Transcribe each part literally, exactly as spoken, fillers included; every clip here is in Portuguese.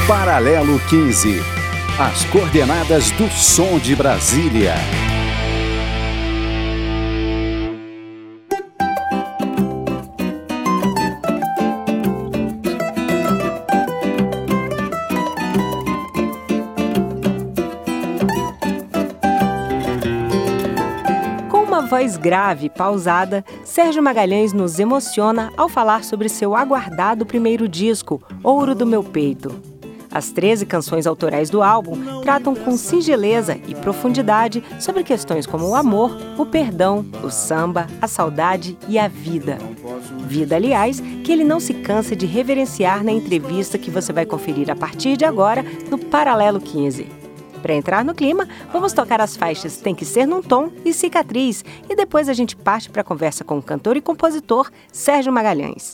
Paralelo quinze. As coordenadas do som de Brasília. Voz grave e pausada, Sérgio Magalhães nos emociona ao falar sobre seu aguardado primeiro disco, Ouro do Meu Peito. As treze canções autorais do álbum tratam com singeleza e profundidade sobre questões como o amor, o perdão, o samba, a saudade e a vida. Vida, aliás, que ele não se cansa de reverenciar na entrevista que você vai conferir a partir de agora no Paralelo quinze. Para entrar no clima, vamos tocar as faixas Tem Que Ser Num Tom e Cicatriz, e depois a gente parte para a conversa com o cantor e compositor Sérgio Magalhães.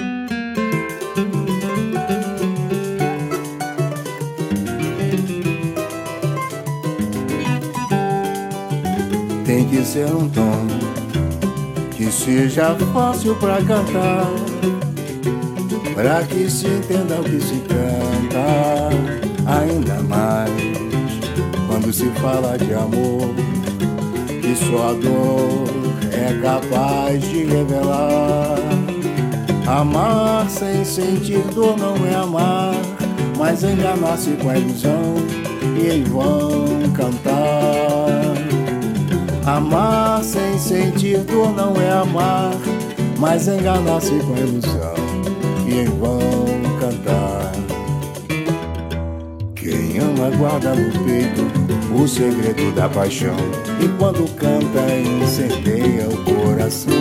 Tem que ser um tom que seja fácil pra cantar, pra que se entenda o que se canta, ainda mais quando se fala de amor, que só a dor é capaz de revelar. Amar sem sentir dor não é amar, mas enganar-se com a ilusão e em vão cantar. Amar sem sentir dor não é amar, mas enganar-se com a ilusão e em vão cantar. Quem ama guarda no peito o segredo da paixão, e quando canta incendeia o coração.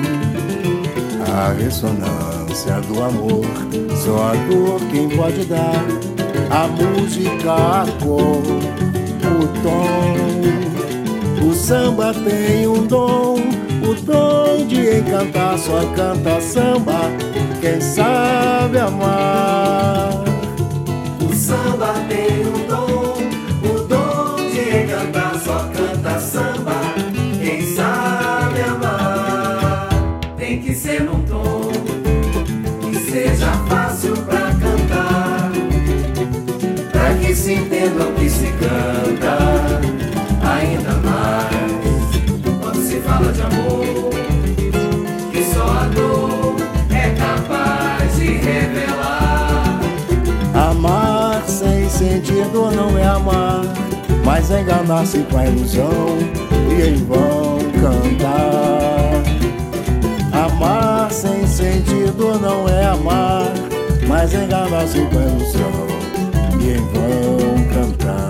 A ressonância do amor, só a dor quem pode dar. A música, a cor, o tom. O samba tem um dom, o dom de encantar. Só canta samba quem sabe amar. O samba tem um dom, o dom de encantar. Só canta samba quem sabe amar. Tem que ser num tom que seja fácil pra cantar, pra que se entenda o que se canta, ainda mais quando se fala de amor, que só a dor é capaz de revelar. Amar sem sentir dor não é amar, mas enganar-se com a ilusão e em vão cantar. Amar sem sentir dor não é amar, mas enganar-se com a ilusão e em vão cantar.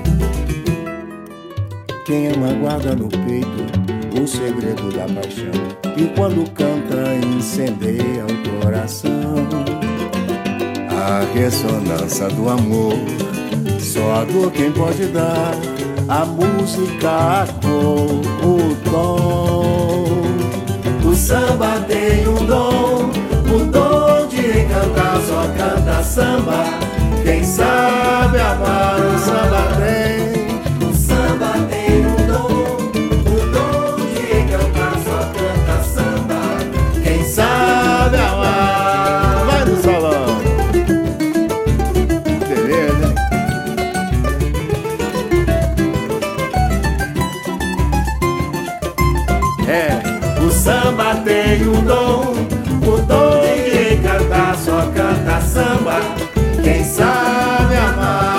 Quem ama guarda no peito o segredo da paixão, e quando canta incendeia o coração. A ressonância do amor, só a dor quem pode dar. A música, a cor, o tom. O samba tem um dom, o dom de encantar. Só canta samba quem sabe amar. O samba tem, o samba tem um dom, o dom de encantar. Só canta samba quem sabe amar. vai no salão. Beleza, hein? É, o samba tem um dom, o dom de encantar. Só canta samba quem sabe amar.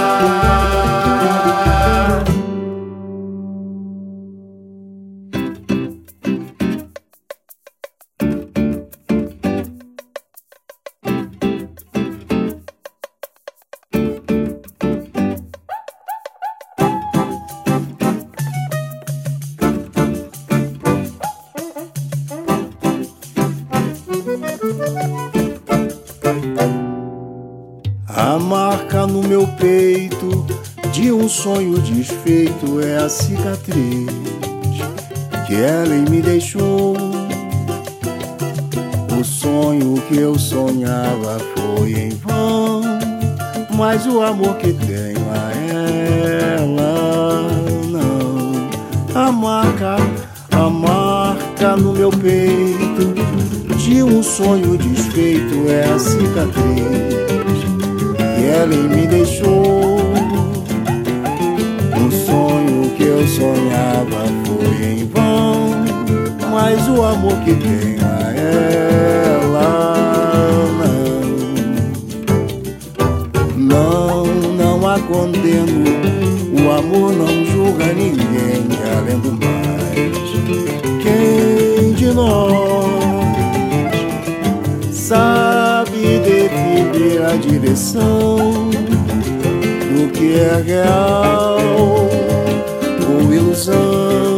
A marca no meu peito de um sonho desfeito é a cicatriz que ela me deixou. O sonho que eu sonhava foi em vão, mas o amor que tenho a ela não. A marca, a marca no meu peito de um sonho desfeito é a cicatriz e ela me deixou. O sonho que eu sonhava foi em vão, mas o amor que tenho a ela não, não, não a condeno. O amor não julga ninguém, além do mais, quem de nós sabe definir a direção do que é real ou ilusão?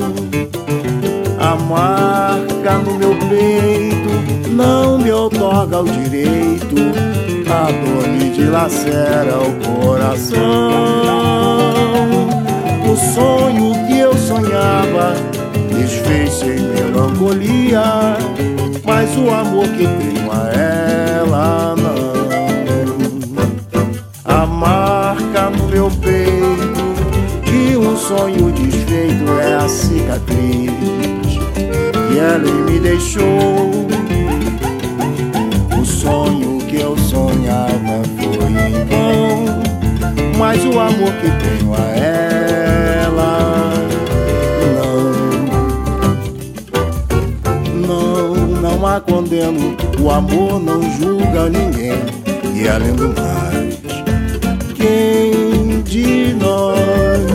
A marca no meu peito não me outorga o direito, a dor me dilacera o coração. O sonho que eu sonhava desfez-se em melancolia, mas o amor que tenho a ela não. A marca no meu peito de um sonho desfeito é a cicatriz que ela me deixou. O sonho que eu sonhava foi em vão, mas o amor que tenho a ela não. Não, não a condeno. O amor não julga ninguém, e além do mais, quem de nós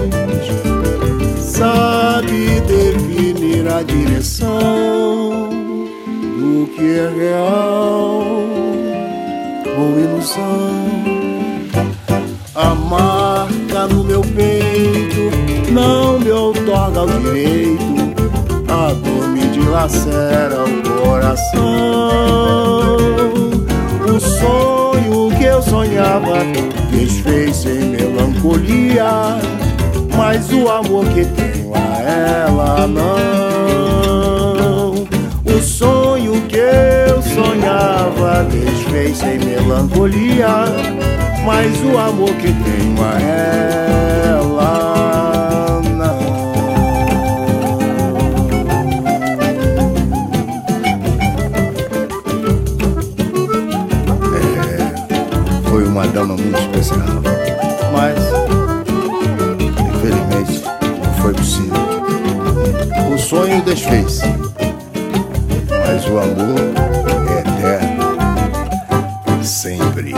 sabe definir a direção do que é real ou ilusão? A marca no meu peito não me outorga o direito, a dor me dilacera o coração. O sonho que eu sonhava desfez-se em melancolia, mas o amor que tenho a ela não. O sonho que eu sonhava desfez-se em melancolia, mas o amor que tenho a ela não. É, foi uma dama muito especial, mas infelizmente não foi possível. O sonho desfez, mas o amor é eterno, sempre.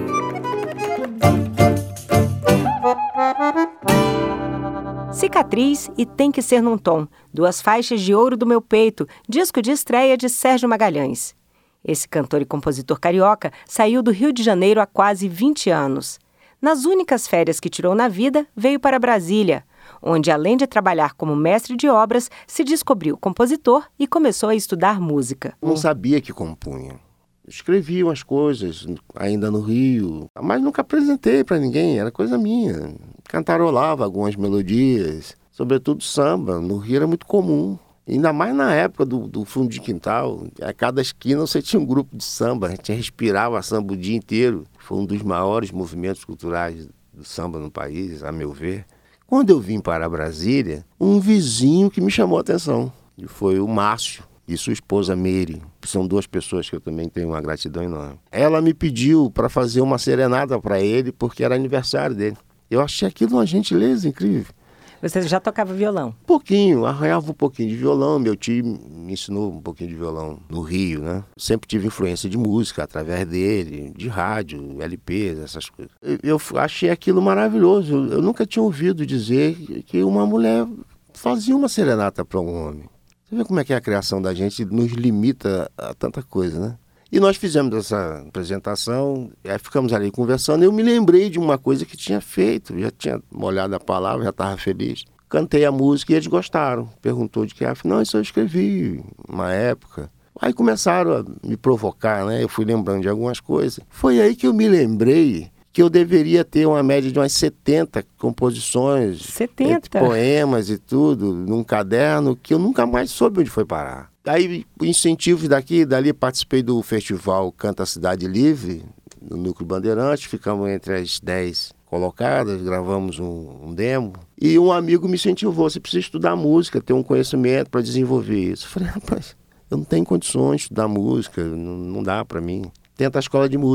Cicatriz e Tem que Ser Num Tom, duas faixas de ouro do meu peito, disco de estreia de Sérgio Magalhães. Esse cantor e compositor carioca saiu do Rio de Janeiro há quase vinte anos. Nas únicas férias que tirou na vida, veio para Brasília, onde, além de trabalhar como mestre de obras, se descobriu compositor e começou a estudar música. Não sabia que compunha. Escrevi umas coisas ainda no Rio, mas nunca apresentei para ninguém, era coisa minha. Cantarolava algumas melodias, sobretudo samba. No Rio era muito comum, ainda mais na época do, do fundo de quintal. A cada esquina você tinha um grupo de samba, a gente respirava samba o dia inteiro. Foi um dos maiores movimentos culturais do samba no país, a meu ver. Quando eu vim para Brasília, um vizinho que me chamou a atenção, e foi o Márcio e sua esposa Meire, que são duas pessoas que eu também tenho uma gratidão enorme. Ela me pediu para fazer uma serenata para ele, porque era aniversário dele. Eu achei aquilo uma gentileza incrível. Você já tocava violão? Um pouquinho, arranhava um pouquinho de violão. Meu tio me ensinou um pouquinho de violão no Rio, né? Sempre tive influência de música através dele, de rádio, L Ps, essas coisas. Eu achei aquilo maravilhoso. Eu nunca tinha ouvido dizer que uma mulher fazia uma serenata para um homem. Você vê como é que a criação da gente nos limita a tanta coisa, né? E nós fizemos essa apresentação, aí ficamos ali conversando, e eu me lembrei de uma coisa que tinha feito, já tinha molhado a palavra, já estava feliz. Cantei a música e eles gostaram. Perguntou de que, ah, não, isso eu escrevi uma época. Aí começaram a me provocar, né? Eu fui lembrando de algumas coisas. Foi aí que eu me lembrei que eu deveria ter uma média de umas setenta composições, setenta? Poemas e tudo, num caderno, que eu nunca mais soube onde foi parar. Aí, incentivos daqui e dali, participei do festival Canta Cidade Livre, no Núcleo Bandeirantes, ficamos entre as dez colocadas, gravamos um, um demo, e um amigo me incentivou, você precisa estudar música, ter um conhecimento para desenvolver isso. Eu falei, rapaz, eu não tenho condições de estudar música, não, não dá para mim. Tenta a escola de música.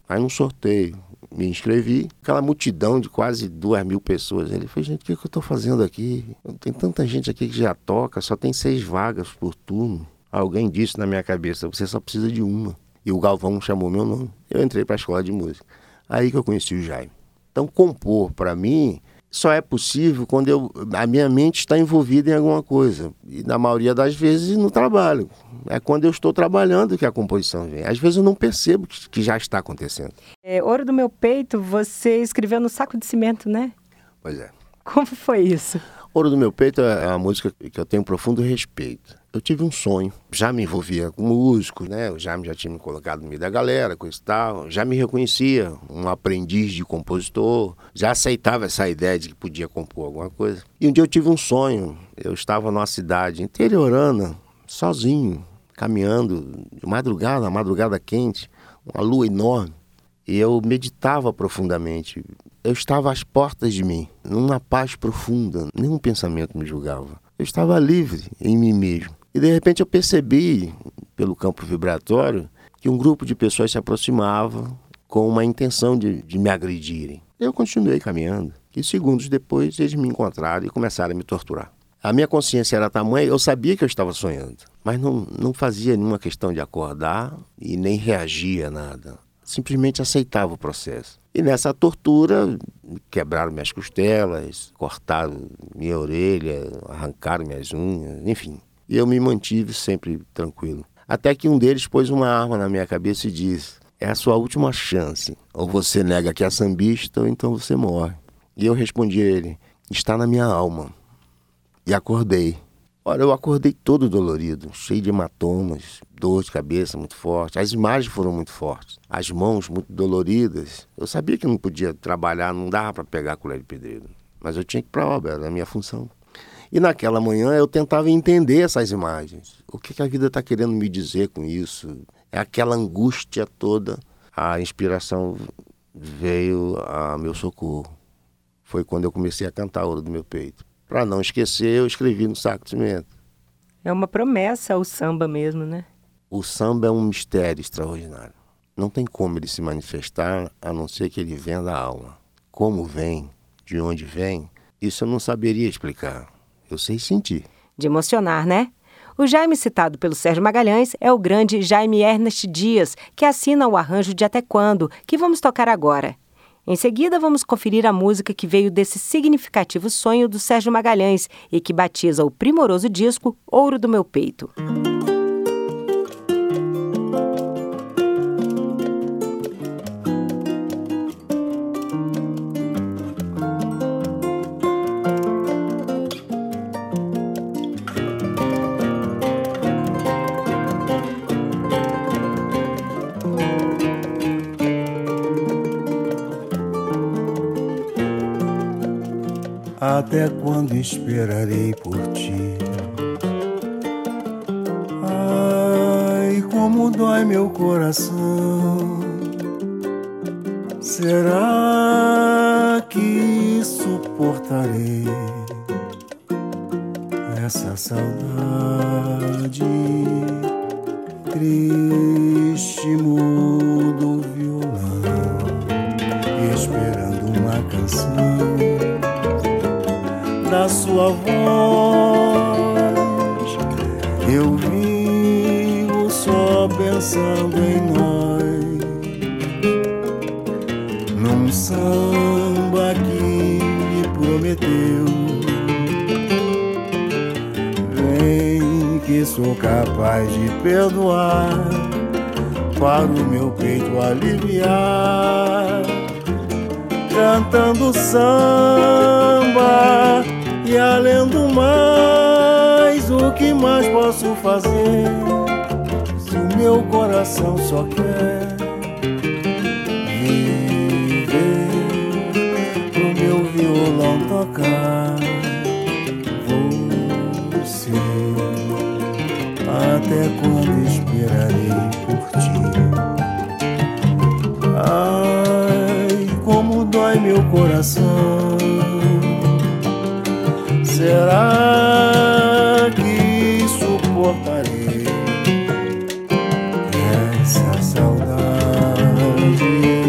Aí num sorteio, me inscrevi, aquela multidão de quase duas mil pessoas. Ele falou, gente, o que, que eu estou fazendo aqui? Tem tanta gente aqui que já toca, só tem seis vagas por turno. Alguém disse na minha cabeça, você só precisa de uma. E o Galvão chamou meu nome. Eu entrei para a escola de música. Aí que eu conheci o Jaime. Então, compor, para mim, só é possível quando eu, a minha mente está envolvida em alguma coisa. E na maioria das vezes no trabalho. É quando eu estou trabalhando que a composição vem. Às vezes eu não percebo que, que já está acontecendo. É, Ouro do Meu Peito, você escreveu no saco de cimento, né? Pois é. Como foi isso? Ouro do Meu Peito é uma música que eu tenho profundo respeito. Eu tive um sonho, já me envolvia com músicos, né? Eu já, já tinha me colocado no meio da galera, coisa e tal. Já me reconhecia um aprendiz de compositor, já aceitava essa ideia de que podia compor alguma coisa. E um dia eu tive um sonho, eu estava numa cidade interiorana, sozinho, caminhando de madrugada, uma madrugada quente, uma lua enorme. E eu meditava profundamente. Eu estava às portas de mim, numa paz profunda, nenhum pensamento me julgava. Eu estava livre em mim mesmo. E de repente eu percebi, pelo campo vibratório, que um grupo de pessoas se aproximava com uma intenção de, de me agredirem. Eu continuei caminhando. E segundos depois eles me encontraram e começaram a me torturar. A minha consciência era tamanha, eu sabia que eu estava sonhando, mas não, não fazia nenhuma questão de acordar e nem reagia a nada. Simplesmente aceitava o processo. E nessa tortura, quebraram minhas costelas, cortaram minha orelha, arrancaram minhas unhas, enfim. E eu me mantive sempre tranquilo. Até que um deles pôs uma arma na minha cabeça e disse, é a sua última chance. Ou você nega que é sambista, ou então você morre. E eu respondi a ele, está na minha alma. E acordei. Olha, eu acordei todo dolorido, cheio de hematomas, dor de cabeça muito forte. As imagens foram muito fortes, as mãos muito doloridas. Eu sabia que não podia trabalhar, não dava para pegar a colher de pedreiro. Mas eu tinha que ir para a obra, era a minha função. E naquela manhã eu tentava entender essas imagens. O que, que a vida está querendo me dizer com isso? É aquela angústia toda. A inspiração veio a meu socorro. Foi quando eu comecei a cantar Ouro do Meu Peito. Para não esquecer, eu escrevi no saco de cimento. É uma promessa o samba mesmo, né? O samba é um mistério extraordinário. Não tem como ele se manifestar, a não ser que ele venha da alma. Como vem, de onde vem, isso eu não saberia explicar. Eu sei sentir. De emocionar, né? O Jaime citado pelo Sérgio Magalhães é o grande Jaime Ernest Dias, que assina o arranjo de Até Quando, que vamos tocar agora. Em seguida, vamos conferir a música que veio desse significativo sonho do Sérgio Magalhães e que batiza o primoroso disco Ouro do Meu Peito. Até quando esperarei por ti? Ai, como dói meu coração. Será que suportarei essa saudade? Triste, mudo violão, esperando uma canção da sua voz. Eu vivo só pensando em nós, num samba que me prometeu. Vem que sou capaz de perdoar, para o meu peito aliviar, cantando samba. E além do mais, o que mais posso fazer? Se o meu coração só quer viver, pro meu violão tocar você. Até quando esperarei por ti? Ai, como dói meu coração. Será que suportarei essa saudade?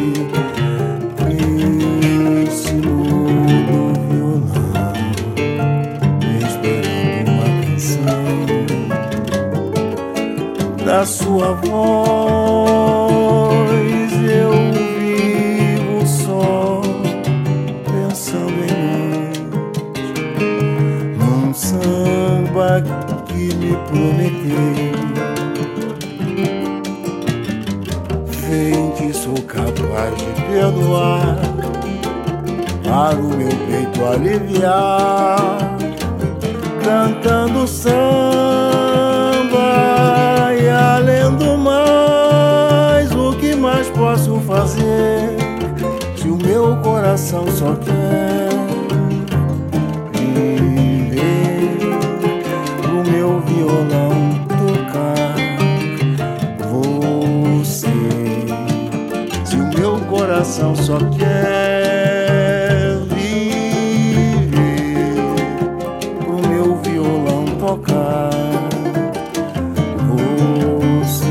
Vem que sou capaz de perdoar, para o meu peito aliviar, cantando samba. E além do mais, o que mais posso fazer, se o meu coração só quer viver, o meu violão tocar você. Se o meu coração só quer viver, o meu violão tocar você.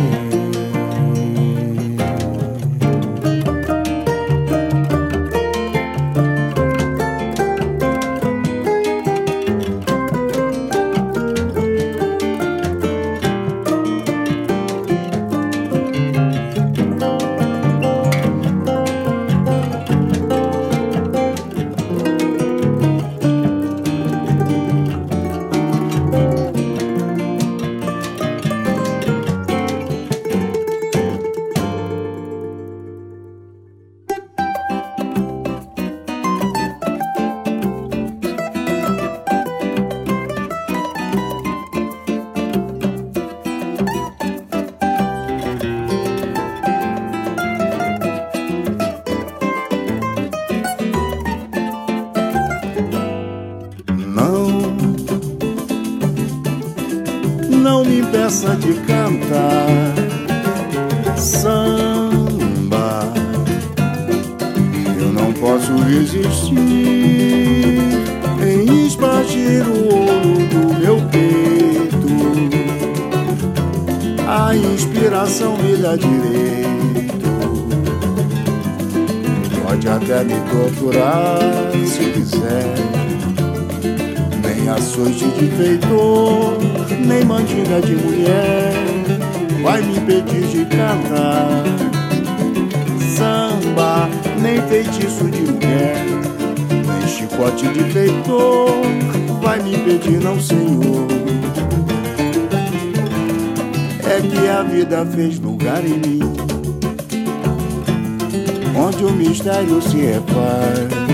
Não me impeça de cantar samba, eu não posso resistir em espargir o ouro do meu peito. A inspiração me dá direito, pode até me torturar se quiser. Nem açoite de feitor, nem mandinga de mulher vai me impedir de cantar samba, nem feitiço de mulher, nem chicote de feitor vai me impedir, não, senhor. É que a vida fez lugar em mim, onde o mistério se refaz.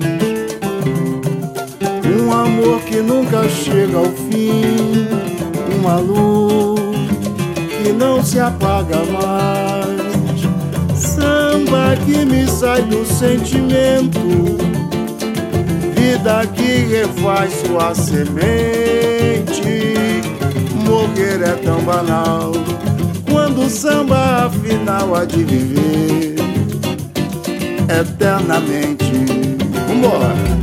Um amor que nunca chega ao fim, uma luz que não se apaga mais. Samba que me sai do sentimento, vida que refaz sua semente. Morrer é tão banal, quando o samba afinal há de viver eternamente. Vambora!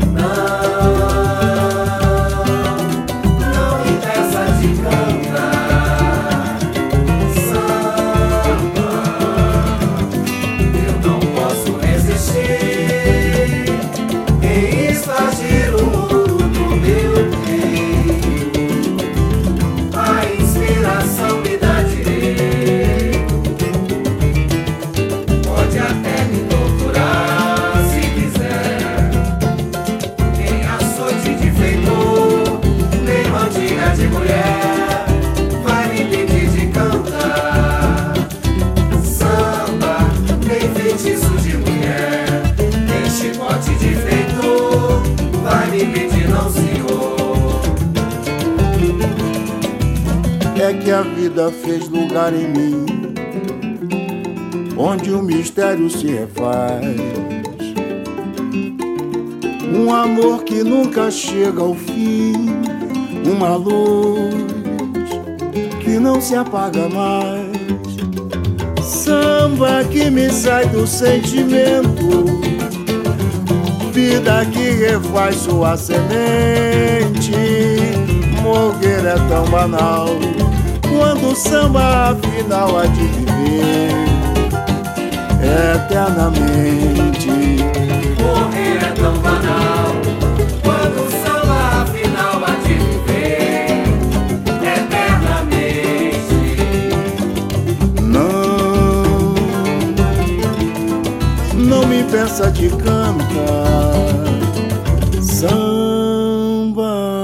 É que a vida fez lugar em mim, onde o mistério se refaz. Um amor que nunca chega ao fim, uma luz que não se apaga mais. Samba que me sai do sentimento, vida que refaz sua semente. Morrer é tão banal, quando o samba afinal há de viver eternamente. Morrer é tão banal, quando o samba afinal há de viver eternamente. Não, não me impeça de cantar samba.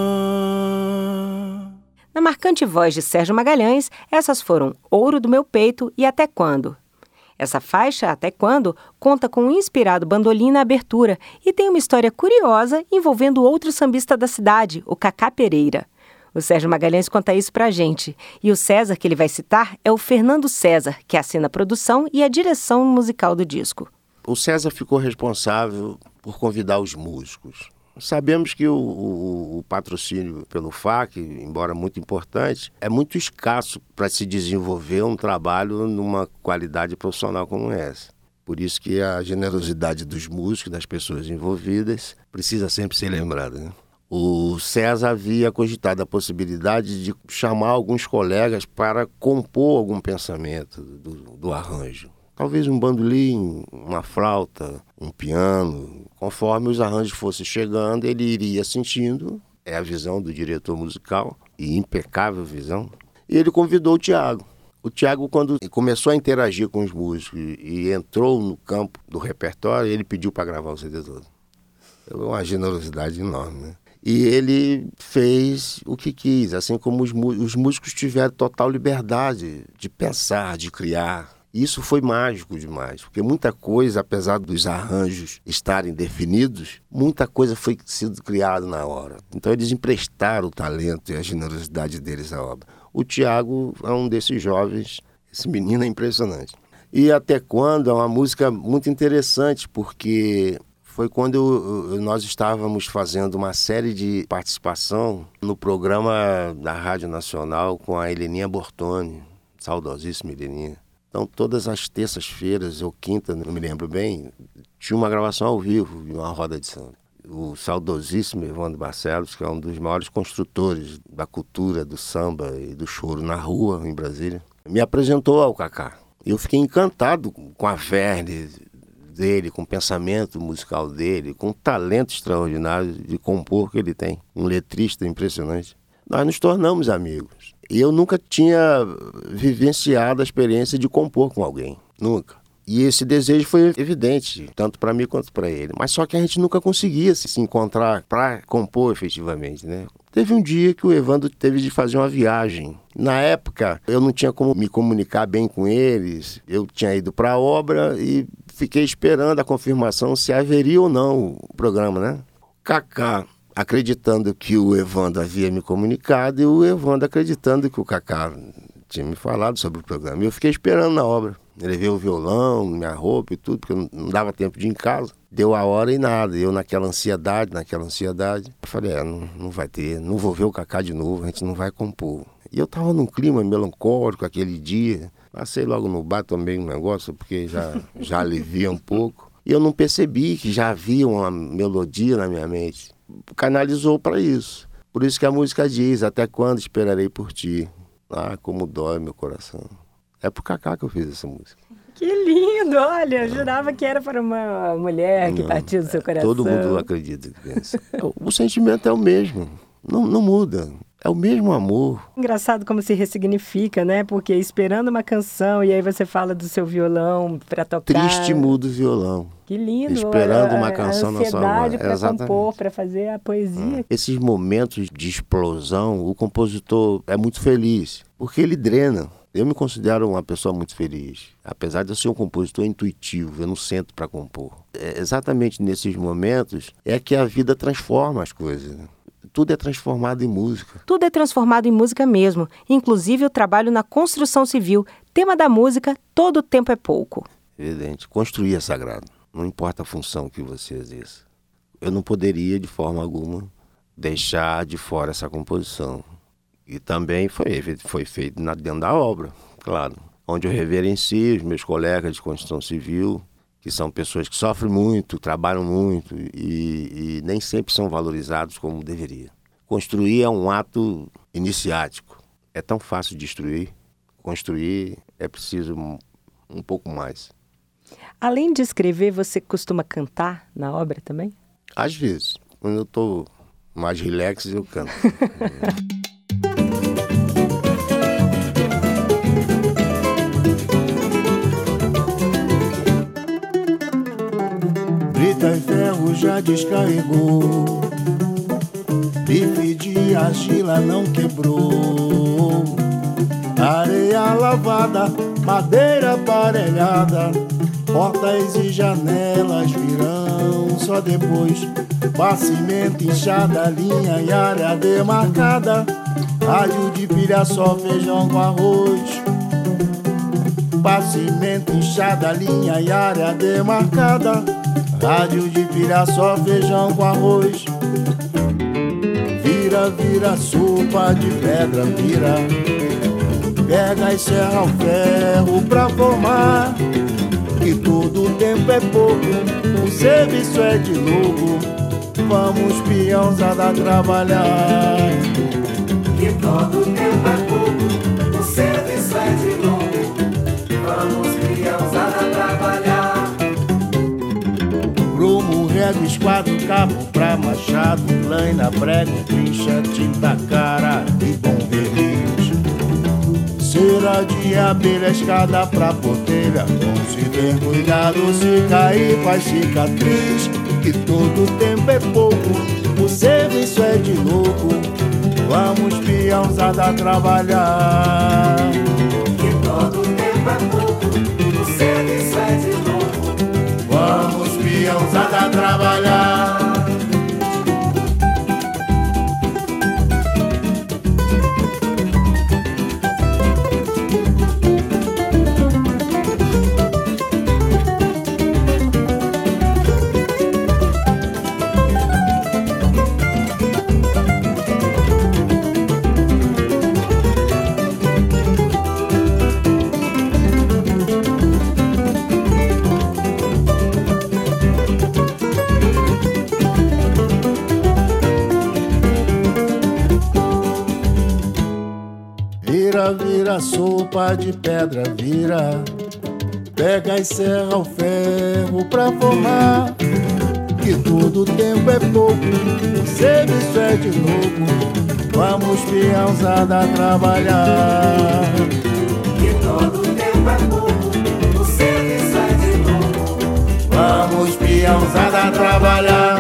Na marcante voz de Sérgio Magalhães, essas foram Ouro do Meu Peito e Até Quando. Essa faixa, Até Quando, conta com um inspirado bandolim na abertura e tem uma história curiosa envolvendo outro sambista da cidade, o Cacá Pereira. O Sérgio Magalhães conta isso pra gente. E o César que ele vai citar é o Fernando César, que assina a produção e a direção musical do disco. O César ficou responsável por convidar os músicos. Sabemos que o, o, o patrocínio pelo F A C, embora muito importante, é muito escasso para se desenvolver um trabalho numa qualidade profissional como essa. Por isso que a generosidade dos músicos, das pessoas envolvidas, precisa sempre ser lembrada, né? O César havia cogitado a possibilidade de chamar alguns colegas para compor algum pensamento do, do arranjo. Talvez um bandolim, uma flauta, um piano. Conforme os arranjos fossem chegando, ele iria sentindo, é a visão do diretor musical, e impecável visão. E ele convidou o Tiago. O Tiago, quando começou a interagir com os músicos e entrou no campo do repertório, ele pediu para gravar o C D todo. É uma generosidade enorme, né? E ele fez o que quis, assim como os, os músicos tiveram total liberdade de pensar, de criar. Isso foi mágico demais, porque muita coisa, apesar dos arranjos estarem definidos, muita coisa foi sido criada na hora. Então eles emprestaram o talento e a generosidade deles à obra. O Tiago é um desses jovens, esse menino é impressionante. E Até Quando é uma música muito interessante, porque foi quando eu, nós estávamos fazendo uma série de participação no programa da Rádio Nacional com a Heleninha Bortoni, saudosíssima Heleninha. Então, todas as terças-feiras ou quinta, não me lembro bem, tinha uma gravação ao vivo de uma roda de samba. O saudosíssimo Evandro Barcelos, que é um dos maiores construtores da cultura do samba e do choro na rua, em Brasília, me apresentou ao Cacá. Eu fiquei encantado com a verve dele, com o pensamento musical dele, com o talento extraordinário de compor que ele tem. Um letrista impressionante. Nós nos tornamos amigos. E eu nunca tinha vivenciado a experiência de compor com alguém. Nunca. E esse desejo foi evidente, tanto para mim quanto para ele. Mas só que a gente nunca conseguia se encontrar para compor efetivamente, né? Teve um dia que o Evandro teve de fazer uma viagem. Na época, eu não tinha como me comunicar bem com eles. Eu tinha ido para a obra e fiquei esperando a confirmação se haveria ou não o programa, né? Cacá acreditando que o Evandro havia me comunicado e o Evandro acreditando que o Cacá tinha me falado sobre o programa. E eu fiquei esperando na obra. Ele levei o violão, minha roupa e tudo, porque não dava tempo de ir em casa. Deu a hora e nada. Eu naquela ansiedade, naquela ansiedade. Eu falei, é, não, não vai ter, não vou ver o Cacá de novo, a gente não vai compor. E eu tava num clima melancólico aquele dia. Passei logo no bar, tomei um negócio, porque já, já alivia um pouco. E eu não percebi que já havia uma melodia na minha mente. Canalizou para isso. Por isso que a música diz, até quando esperarei por ti? Ah, como dói meu coração. É pro Cacá que eu fiz essa música. Que lindo, olha, eu jurava que era para uma mulher que Não, partiu do seu coração. Todo mundo acredita que pensa. O sentimento é o mesmo, não, não muda. É o mesmo amor. Engraçado como se ressignifica, né? Porque esperando uma canção e aí você fala do seu violão para tocar. Triste muda o violão. Que lindo. Esperando a, uma canção na sua mão. A ansiedade para compor, para fazer a poesia. Hum. Esses momentos de explosão, o compositor é muito feliz, porque ele drena. Eu me considero uma pessoa muito feliz. Apesar de eu ser um compositor intuitivo, eu não sento para compor. É exatamente nesses momentos é que a vida transforma as coisas, né? Tudo é transformado em música. Tudo é transformado em música mesmo, inclusive o trabalho na construção civil. Tema da música, todo tempo é pouco. Evidente, construir é sagrado, não importa a função que você exerça. Eu não poderia, de forma alguma, deixar de fora essa composição. E também foi, foi feito na, dentro da obra, claro, onde eu reverencio os meus colegas de construção civil, que são pessoas que sofrem muito, trabalham muito e, e nem sempre são valorizados como deveria. Construir é um ato iniciático. É tão fácil destruir. Construir é preciso um, um pouco mais. Além de escrever, você costuma cantar na obra também? Às vezes. Quando eu estou mais relax, eu canto. Brita e ferro já descarregou, bife de argila não quebrou, areia lavada madeira aparelhada, portas e janelas virão só depois. Cimento, enxada, linha e área demarcada, rádio de pilha só, feijão com arroz. Cimento, enxada, linha e área demarcada, rádio de pilha só, feijão com arroz. Vira, vira, sopa de pedra, vira, pega e serra o ferro pra formar, que todo tempo é pouco, o serviço é de louco, vamos peãozada trabalhar. Que todo tempo é pouco, o serviço é de louco, vamos peãozada trabalhar. Prumo, régua, esquadro, cabo pra machado, lâmina, prego, trincha, tinta, cara e bom verniz. Cera de abelha, escada pra porteira, bom se ter cuidado, se cair faz cicatriz. Que todo tempo é pouco, o serviço é de louco, vamos peãozada trabalhar. Que todo tempo é pouco, o serviço é de louco, vamos peãozada trabalhar. Vira, vira, sopa de pedra, vira, pega e serra o ferro pra formar, que todo tempo é pouco, o serviço é de louco, vamos peãozada trabalhar. Que todo tempo é pouco, o serviço é de louco, vamos peãozada trabalhar.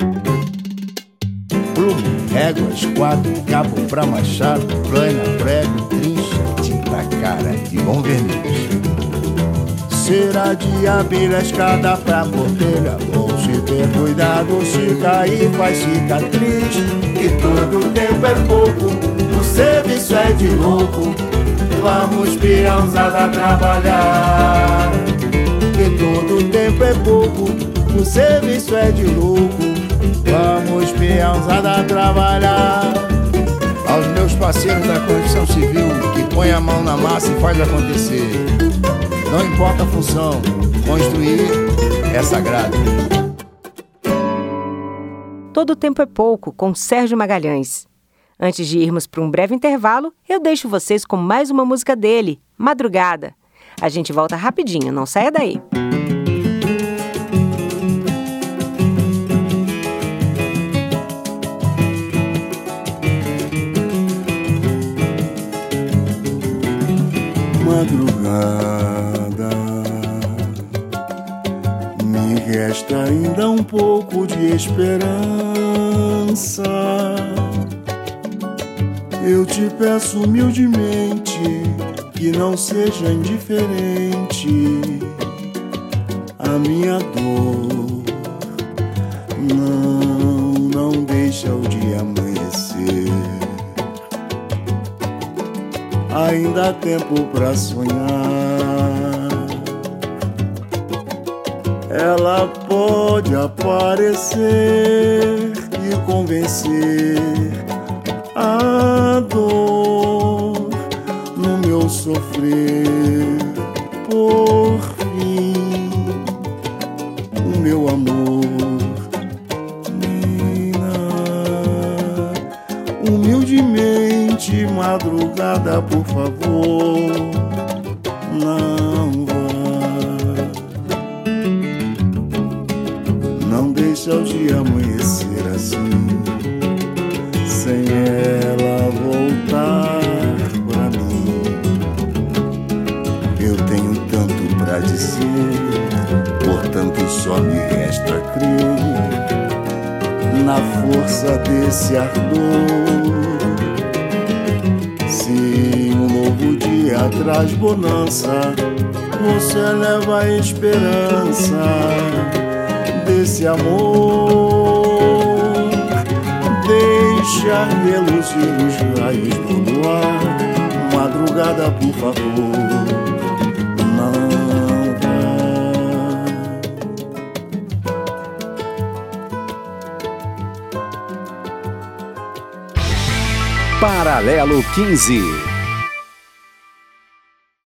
Plumo, régua, esquadro, cabo pra machado, plana, prego, trincha, tinta, cara e bom verniz. Cera de abelha, escada pra porteira, bom se ter cuidado, se cair faz cicatriz. Que todo tempo é pouco, o serviço é de louco, vamos peãozada trabalhar. Que todo tempo é pouco, o serviço é de louco, vamos peãozada trabalhar. Aos meus parceiros da construção civil, que põe a mão na massa e faz acontecer. Não importa a função, construir é sagrado. Todo tempo é pouco, com Sérgio Magalhães. Antes de irmos para um breve intervalo, eu deixo vocês com mais uma música dele, Madrugada. A gente volta rapidinho, não saia daí. Madrugada, me resta ainda um pouco de esperança. Eu te peço humildemente que não seja indiferente a minha dor. Não, não deixa o dia amanhecer. Ainda há tempo pra sonhar. Ela pode aparecer e convencer a dor no meu sofrer. Por fim, o meu amor, menina, humildemente, madrugada, por favor, não vá. Não deixa o dia amanhecer assim, sem ela voltar pra mim. Eu tenho tanto pra dizer, portanto só me resta crer na força desse ardor. Se um novo dia traz bonança, você leva a esperança desse amor. Deixa reluzir os raios do luar, madrugada, por favor, não vá. Paralelo quinze.